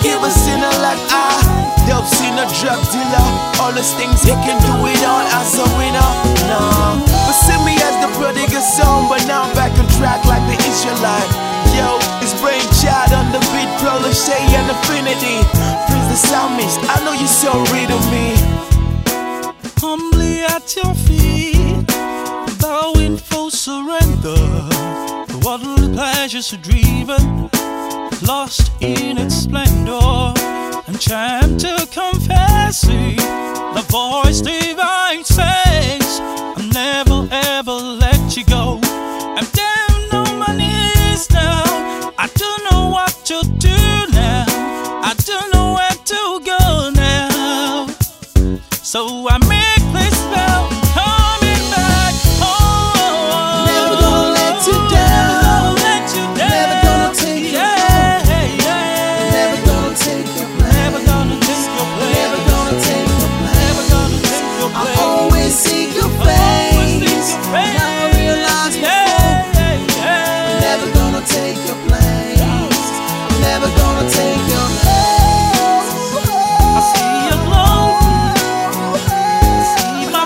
Forgive a sinner like I. Dope sinner, drug dealer. All those things he can do it all as a winner. Nah, but see me as the prodigal son, but now I'm back on track like the Israelite. Yo, it's brainchild on the beat, protege and affinity. Prince the psalmist, I know you're so real to me. Humbly at your feet, bowing for surrender. The worldly pleasures are driven, lost in its splendor. And chant to confessing, the voice divine says, I'll never ever let you go. I'm down on my knees now. I don't know what to do now. I don't know where to go now. So I make this vow, coming back home. Never gonna let you down. Never gonna take your place. Never gonna take your place. Never gonna take your place. Never gonna take your place. Never gonna take your place. I always seek your face. Now I realize never gonna take your place. Never gonna take your place. I see your glow. I see my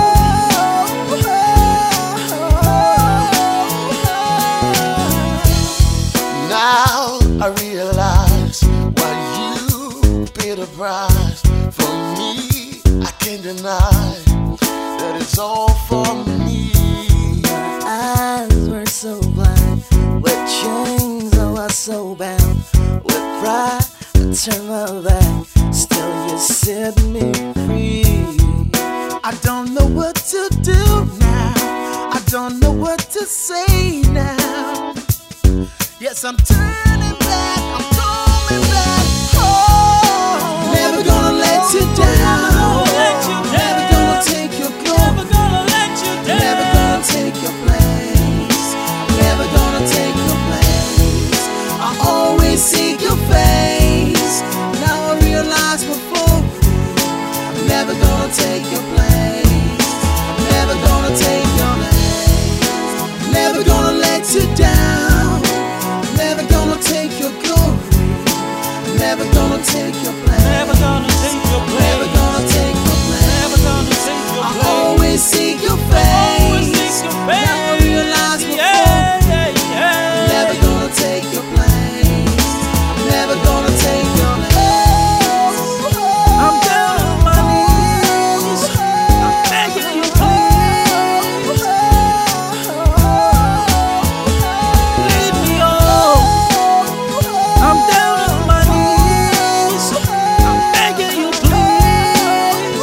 Now I realize why you paid a price for me. I can't deny that it's all for me. My eyes were so blind with chains, I was so bound with pride. I turned my back, still you set me free. I don't know what to do now. I don't know what to say now. Yes, I'm turning back. I'm coming back home. Never gonna let you down. Never gonna take your glory. Never gonna take your place. Never gonna take your place. I always seek your face. Now I realize before. Never gonna take your place. Never gonna take your place. Never gonna let you down. Never gonna take your glory. Never gonna take your place. Never gonna take your place. Never gonna take your place. Never gonna take your I place. always seek your face. Now I realize before. Never gonna take your place. Never gonna take your place. I'm down on my knees. I'm begging you, please. Leave me alone. I'm down on my knees. I'm begging you, please.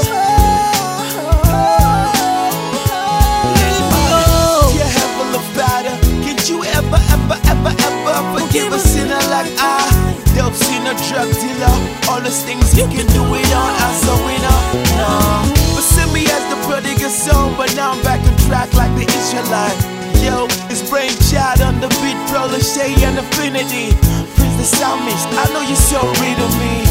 Leave me alone. Dear Heavenly Father, can you ever forgive a sinner like I? Dope sinner, drug dealer, all those things he can do it all as a winner. Nah, but see me as the prodigal son, but now I'm back on track like the Israelite. Yo, it's brainchild on the beat, protege and affinity. Prince the psalmist, I know you're so real to me.